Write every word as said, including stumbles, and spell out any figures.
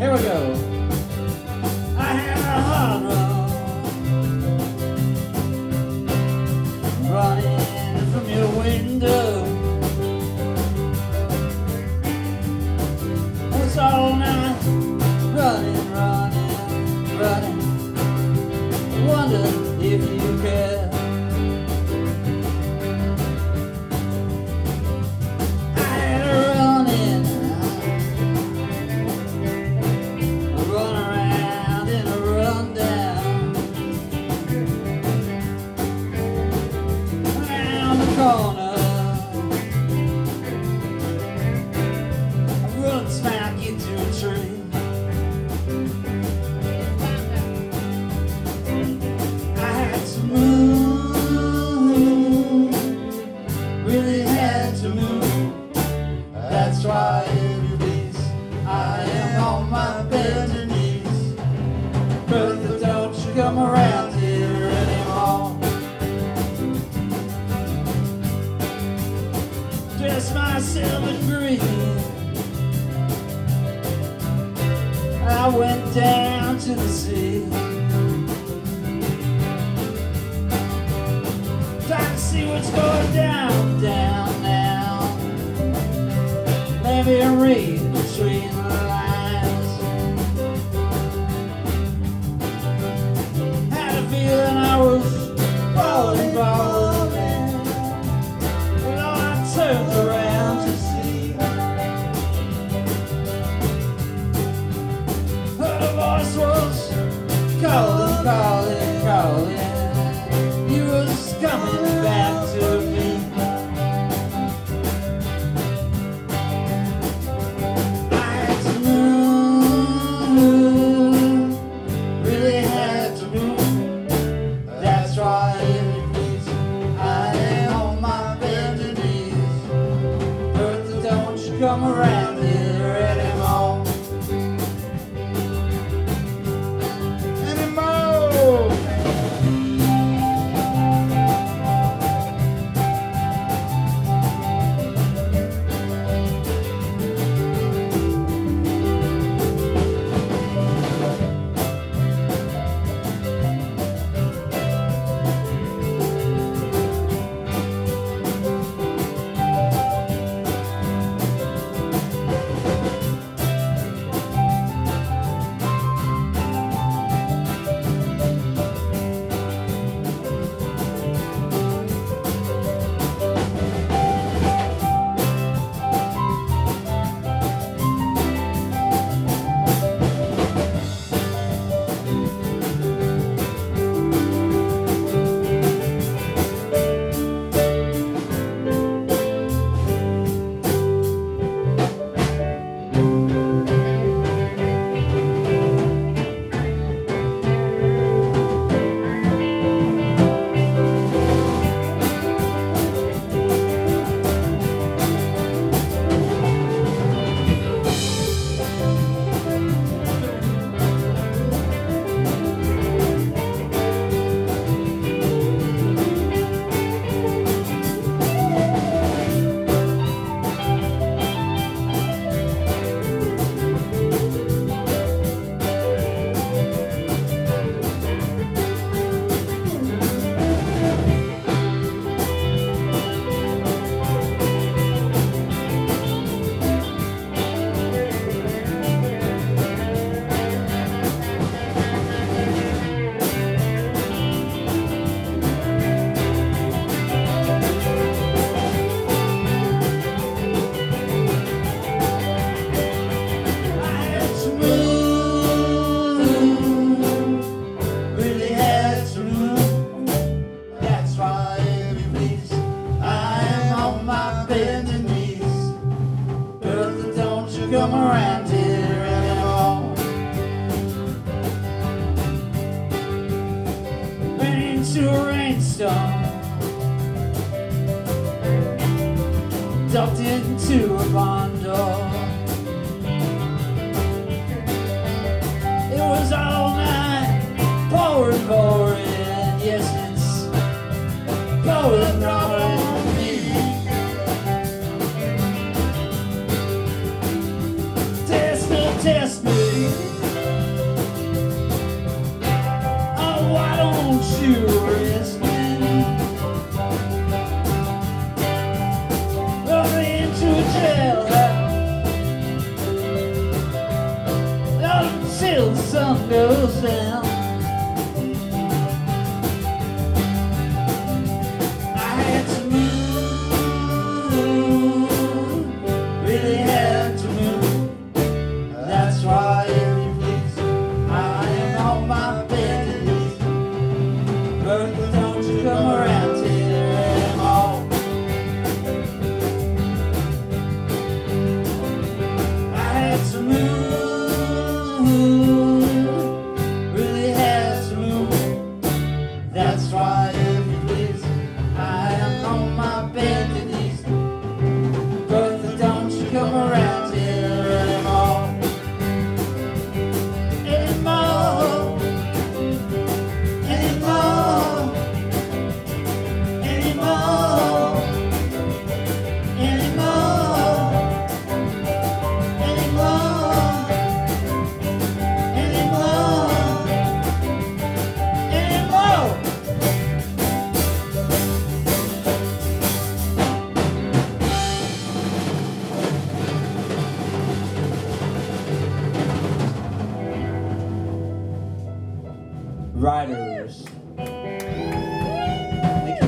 Here we go. I had a hard run, running from your window. It was all night, running, running, running. Wonder if you care. Corner, I run smack into a tree. I had to move, really had to move. That's why every piece I am on my bended knees. Bertha, don't you come around here anymore. Dress myself in green, I went down to the sea, trying to see what's going down, down now. Maybe I read between the lines. Had a feeling I was falling, falling. Turned around to see, heard a voice was calling, calling, calling. He was coming back to me. I had to move, really had to move. That's why every piece I am on my bended knees. Don't you come around here anymore. Anymore. Come around here anymore. Went into a rainstorm, ducked into a barn door. It was all night, pouring, pouring. Yes, it's pouring right on me. Test me, test me. till the sun goes down.